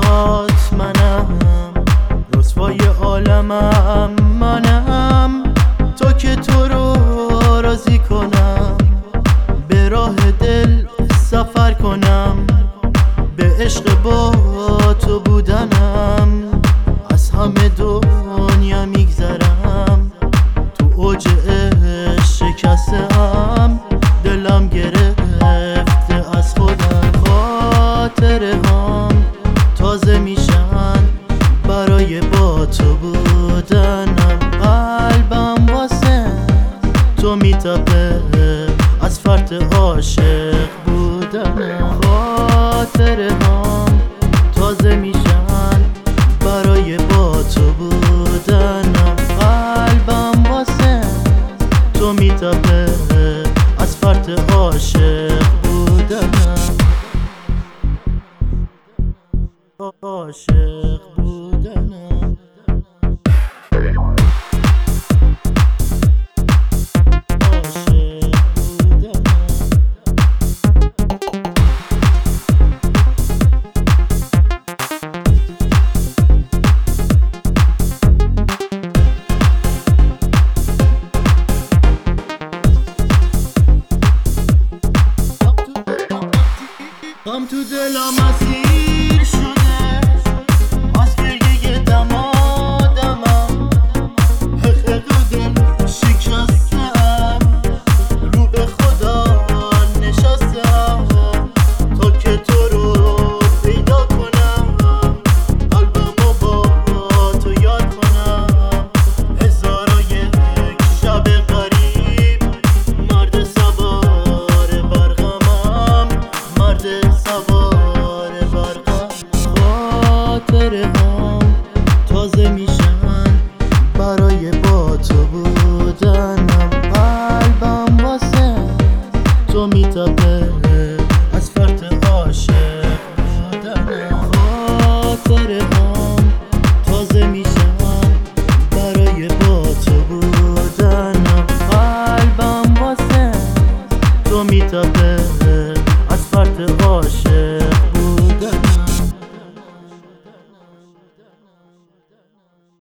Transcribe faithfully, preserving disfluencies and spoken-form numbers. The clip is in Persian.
برات منم، رسوای عالمم منم. تو که تو رو راضی کنم، به راه دل سفر کنم، به عشق با تو بودنم. از همه دنیا میگذرم، تو اوج عشق شکستم، دلم گرفته از خودم. خاطره هام تازه میشن برای با تو بودنم. قلبم واسه تو میتپه از فرط عاشق بودنم. خاطره هام تازه میشن برای با تو بودنم. قلبم واسه تو میتپه از فرط عاشق بودنم. عاشق بودنم. غم تو دلم اسیر شده، از گریه دم آدمم. حق دل شکستم، رو به خدا نشستم، تا که تو رو پیدا کنم، قلبمو با تو یاد کنم. هزار و یک شب غریب، مرد سوار برقمم، مرد سوار برقم. خاطره